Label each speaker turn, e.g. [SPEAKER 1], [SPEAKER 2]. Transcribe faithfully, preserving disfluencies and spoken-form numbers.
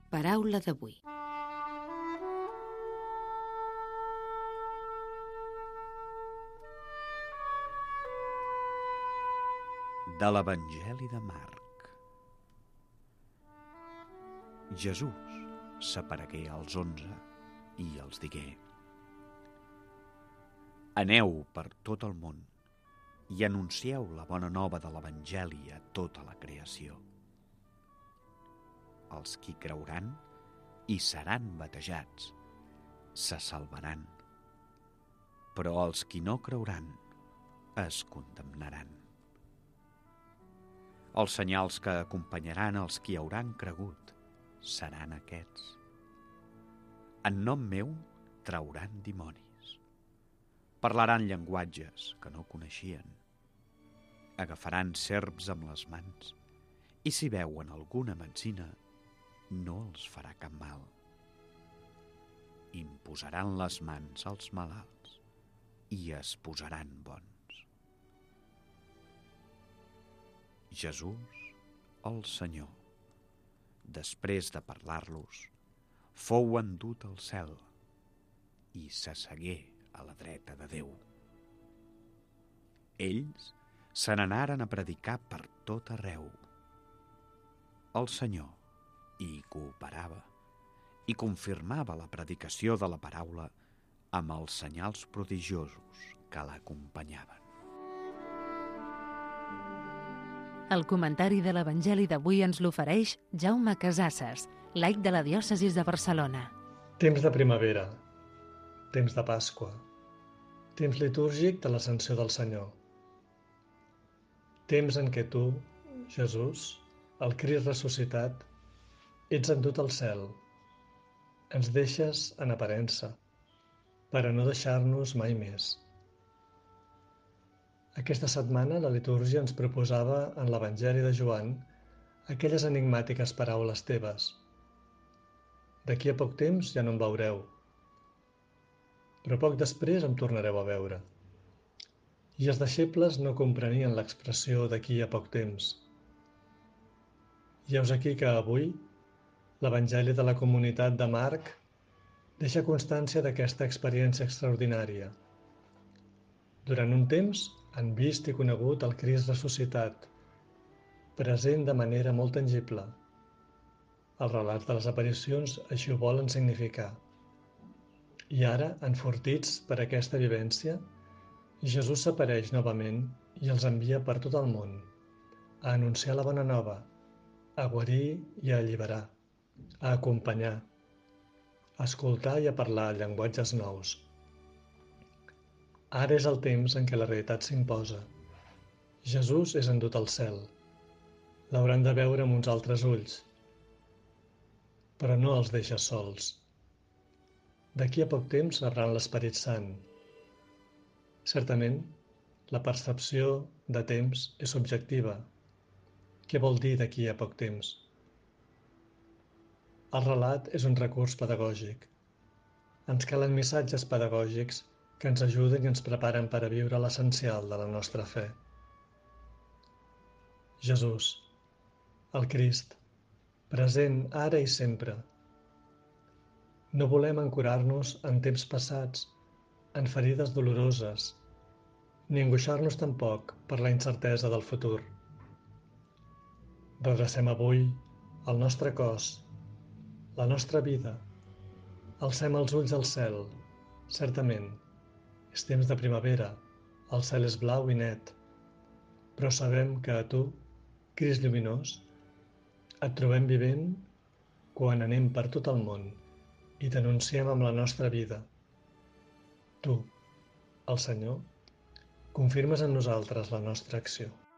[SPEAKER 1] Paraula d'avui.
[SPEAKER 2] De l'Evangeli de Marc. Jesús s'aparegué als onze i els digué: Aneu per tot el món i anuncieu la bona nova de l'Evangeli a tota la creació. Els qui creuran i seran batejats se salvaran, però els qui no creuran es condemnaran. Els senyals que acompanyaran els qui hauran cregut seran aquests. En nom meu trauran dimonis, parlaran llenguatges que no coneixien, agafaran serps amb les mans i si veuen alguna metzina no els farà cap mal. Imposaran les mans als malalts i es posaran bons. Jesús, el Senyor, després de parlar-los, fou endut al cel i s'assegué a la dreta de Déu. Ells se n'anaren a predicar per tot arreu. El Senyor hi cooperava i confirmava la predicació de la paraula amb els senyals prodigiosos que l'acompanyaven.
[SPEAKER 1] El comentari de l'Evangeli d'avui ens l'ofereix Jaume Casasses, laic de la diòcesis de Barcelona.
[SPEAKER 3] Temps de primavera, temps de Pasqua, temps litúrgic de l'Ascensió del Senyor. Temps en què tu, Jesús, el Crist ressuscitat, ets endut al cel. Ens deixes en aparença, per a no deixar-nos mai més. Aquesta setmana la litúrgia ens proposava en l'Evangeli de Joan aquelles enigmàtiques paraules teves. D'aquí a poc temps ja no em veureu, però poc després em tornareu a veure. I els deixebles no comprenien l'expressió d'aquí a poc temps. I heus aquí que avui l'Evangeli de la comunitat de Marc deixa constància d'aquesta experiència extraordinària. Durant un temps han vist i conegut el Crist ressuscitat, present de manera molt tangible. Els relats de les aparicions així ho volen significar. I ara, enfortits per aquesta vivència, Jesús s'apareix novament i els envia per tot el món, a anunciar la bona nova, a guarir i a alliberar, a acompanyar, a escoltar i a parlar llenguatges nous. Ara és el temps en què la realitat s'imposa. Jesús és endut al cel. L'hauran de veure amb uns altres ulls, però no els deixa sols. D'aquí a poc temps rebran l'Esperit Sant. Certament, la percepció de temps és subjectiva. Què vol dir d'aquí a poc temps? El relat és un recurs pedagògic. Ens calen missatges pedagògics que ens ajuden i ens preparen per a viure l'essencial de la nostra fe. Jesús, el Crist, present ara i sempre. No volem ancorar-nos en temps passats, en ferides doloroses, ni angoixar-nos tampoc per la incertesa del futur. Redrecem avui el nostre cos, la nostra vida. Alcem els ulls al cel, certament. És temps de primavera, el cel és blau i net, però sabem que a tu, Crist lluminós, et trobem vivent quan anem per tot el món i t'anunciem amb la nostra vida. Tu, el Senyor, confirmes en nosaltres la nostra acció.